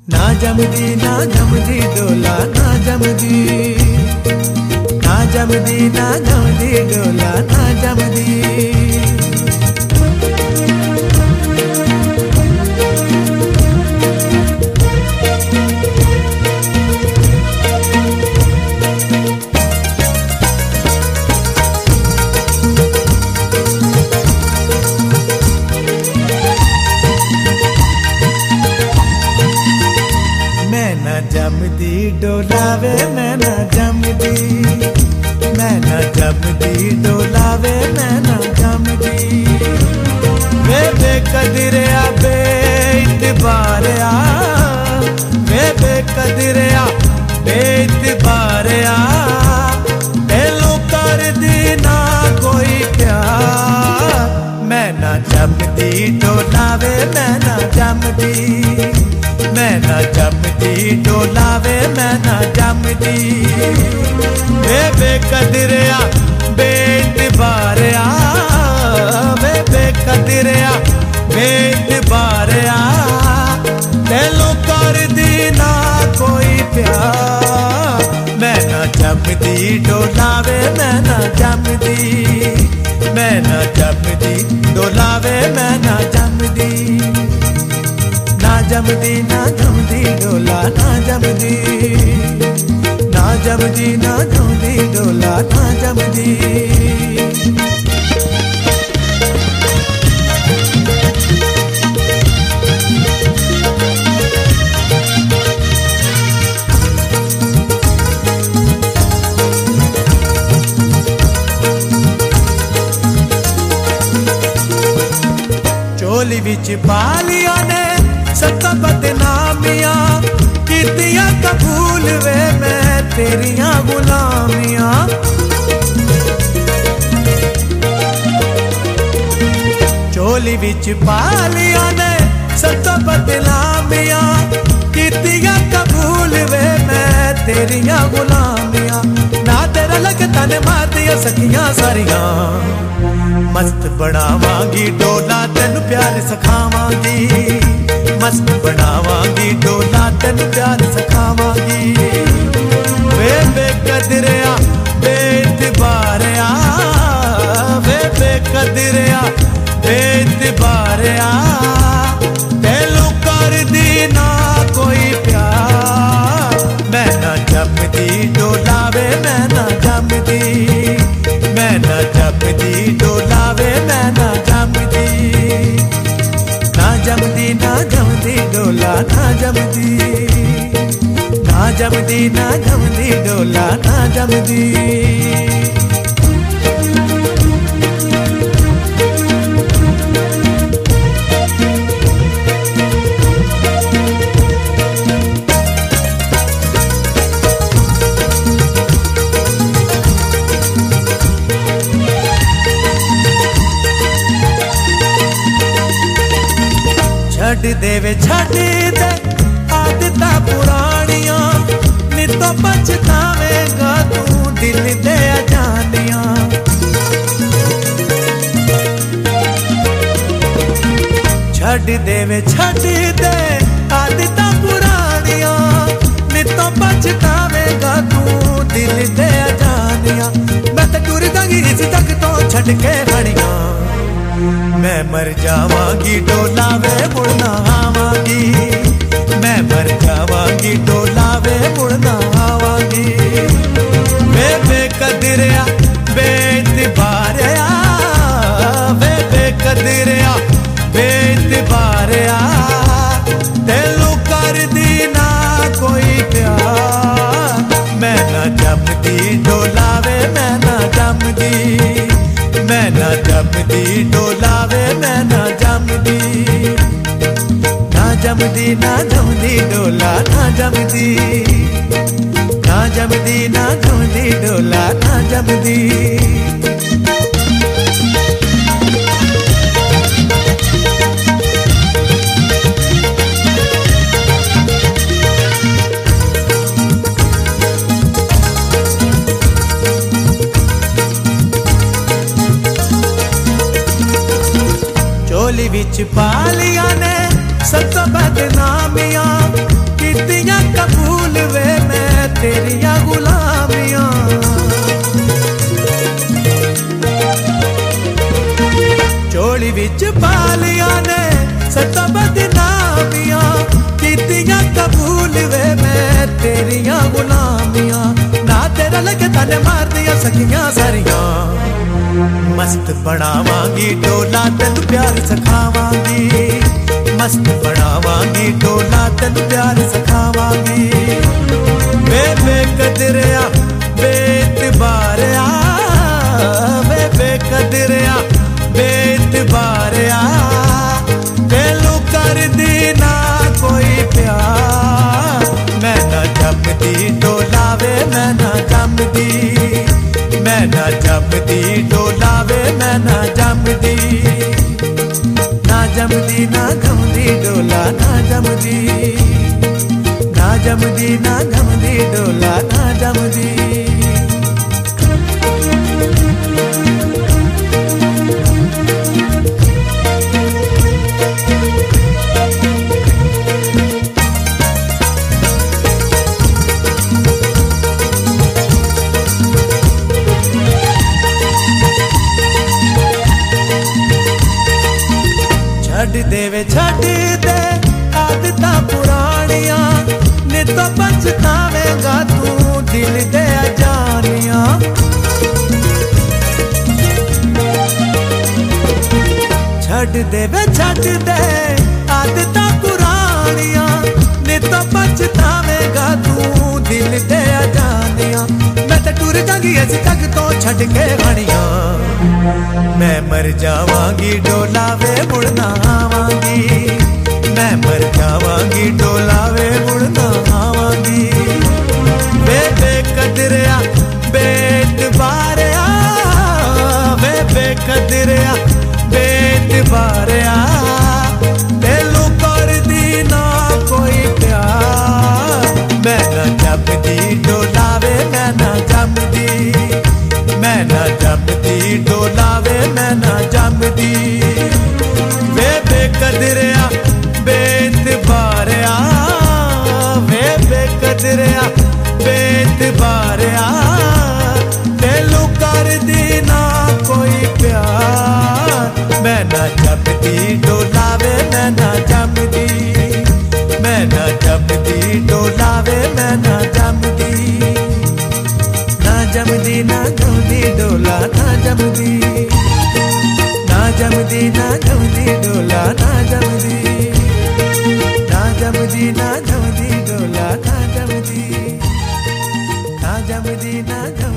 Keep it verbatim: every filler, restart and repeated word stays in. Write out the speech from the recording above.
ना जमदी ना जमदी डोला ना जमदी, ना जमदी ना जमदी डोला ना जमदी। जमदी डोलावे मैं ना जमदी, मैं ना जमदी डोलावे मैं ना जमदी। वे बेकदरिया बेइतबारिया, वे बेकदरिया बेइतबारिया, दिलों कर दी ना कोई प्यार। मैं ना जमदी डोलावे मैं ना जमदी, मैं ना जमदी डोलावे मैं ना जमदी। वे बेकदरिया बेइतबारिया, वे बेकदरिया बेइतबारिया, दिलों कर दी ना कोई प्यार। मैं ना जमदी डोलावे मैं ना जमदी, मैं ना जमदी डोलावे मैं ना जमदी। ना जमदी ना जमदी डोला ना जमदी, ना जमदी ना जमदी डोला ना जमदी। चोली विच पालिया ने सब बदनामिया, कीतियां कबूल वे मैं तेरियां गुलामियां। चोली विच पालिया ने सब बदनामिया, कीतियां कबूल वे मैं तेरियां गुलामियां। ना तेरा लगता ने मारदियां सखियां सारियां, मस्त बनावांगी डोला तेनू प्यार सिखावांगी, मस्त बनावांगी डोला तेनू प्यार सिखावांगी। वे बेकदरिया बेइतबारिया, वे बेकदरिया बेइतबारिया, दिलों कर दी ना कोई प्यार। मैं ना जमदी डोलावे मैं ना जमदी, मैं ना जमदी डोलावे मैं ना जमदी। ना जमदी ना जमदी डोला ना जमदी, ना जमदी ना जमदी डोला ना जमदी। छड़ देवे छड़ दे आदतां पुरानियां, नितो पछतावेगा तू दिल दे अजानियां। छड़ देवे छड़ दे आदतां पुरानियां, नितो पछतावेगा तू दिल दे अजानियां। मैं तो टुर जागी इस तक तो छड़ के खड़ियां, मैं मर जावांगी डोलावे मुड़ना आवांगी, मैं मर जावांगी डोलावे मुड़ना आवांगी। वे बेकदरिया बेइतबारिया, वे बेकदरिया बेइतबारिया, दिलों कर दी ना कोई प्यार। मैं ना जमदी डोलावे मैं ना जमदी, मैं ना जमदी डोलावे मैं ना जमदी। ना जमदी ना जमदी डोला ना जमदी, ना जमदी ना जमदी डोला ना जमदी। चोली विच पालिया ने सब बदनामियां, तेरिया गुलामियां। चोली विच पालिया ने सता बदनामियां, कीतियां कबूल वे मैं तेरिया गुलामियां। ना तेरा लगे तने मार दिया सखियां सारियां। मस्त बनावांगी डोला तेन प्यार सखावांगी, मस्त बनावांगी डोला तेन प्यार सखावांगी। वे बेकदरिया बेतबारिया, वे बेकदरिया बेतबारिया, तेलू कर दी ना कोई प्यार। मैं ना जमदी डोला वे मैं ना जमदी, मैं ना जमदी डोला वे मैं ना जमदी। ना जमदी ना गमदी डोला ना जमदी, ना जमदी ना गमदी डोला ना जमदी। छड़ देवे छड़ दे आदतां पुरानियां, नित पछतावेगा तू दिल दे अजानियां। छड़ देवे छड़ दे आदतां पुरानियां, नित पछतावेगा तू दिल दे अजानियां। मैं तो टुर जागी इस जग तो छड़ के घड़ियां। मैं मर जावांगी डोला वे मुड़ना आवांगी, मैं मर जावांगी डोला वे मुड़ना आवांगी। वे बेकदरिया बेतबारिया, वे बेकदरिया बेतबारिया, तेलू कर दी ना कोई प्यार। मैं ना जमदी डोला वे मैं ना जमदी, मैं ना जमदी डोला वे मैं ना जमदी। वे बेकदरिया बेतबारिया, वे बेकदरिया बेतबारिया, तेलू कर दी ना कोई प्यार। मैं ना जमदी डोला वे मैं ना जमदी, मैं ना जमदी डोला वे मैं ना जमदी। ना जमदी ना गमदी डोला ना जमदी, ना जमदी ना गमदी डोला ना जमदी, ना जमदी ना गमदी डोला ना जमदी, ना जमदी ना गमदी।